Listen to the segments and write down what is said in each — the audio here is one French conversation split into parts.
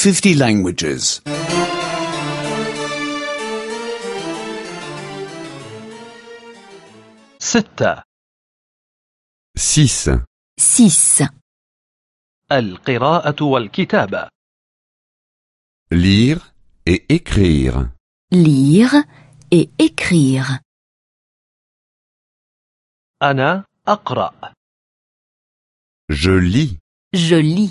50 languages. 6. 6. 6. القراءة والكتابة. Lire et écrire. Lire et écrire. أنا أقرأ. Je lis. Je lis.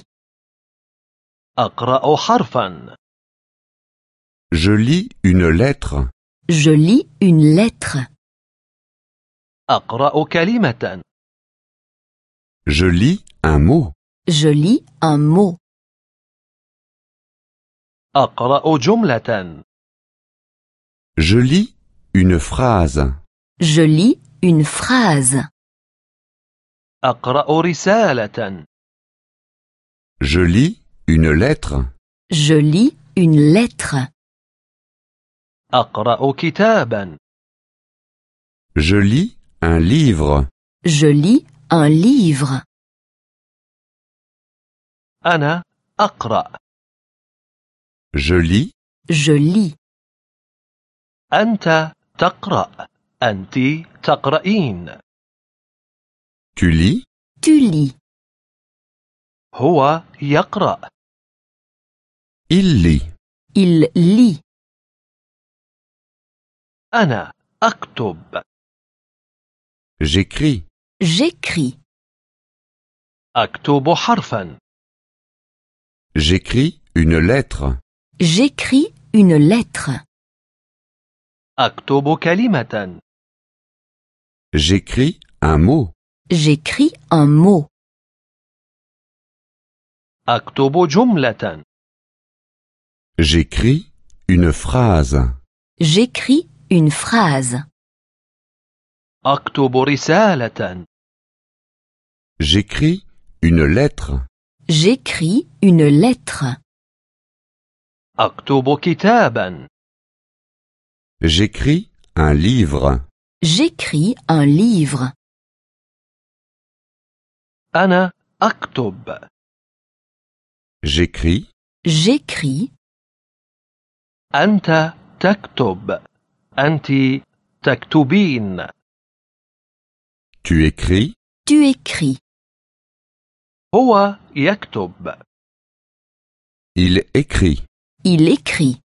أقرأ حرفا. Je lis une lettre. Je lis une lettre. أقرأ كلمة. Je lis un mot. Je lis un mot. أقرأ جملة. Je lis une phrase. Je lis une phrase. أقرأ رسالة. Je lis une lettre. Je lis une lettre. أقرأ كتابا. Je lis un livre. Je lis un livre. أنا أقرأ. Je lis. Je lis. أنت تقرأ. أنت تقرأين. Tu lis. Tu lis. هو يقرأ. Il lit. Il lit. أنا أكتب. J'écris. J'écris. أكتب حرفا. J'écris une lettre. J'écris une lettre. أكتب كلمة. J'écris un mot. J'écris un mot. أكتب جملة. J'écris une phrase. J'écris une phrase. أكتب رسالة. J'écris une lettre. J'écris une lettre. أكتب كتابا. J'écris un livre. J'écris un livre. أنا أكتب. J'écris. J'écris. أنت تكتب. أنت تكتبين. Tu écris. Tu écris. هو يكتب. Il écrit. Il écrit.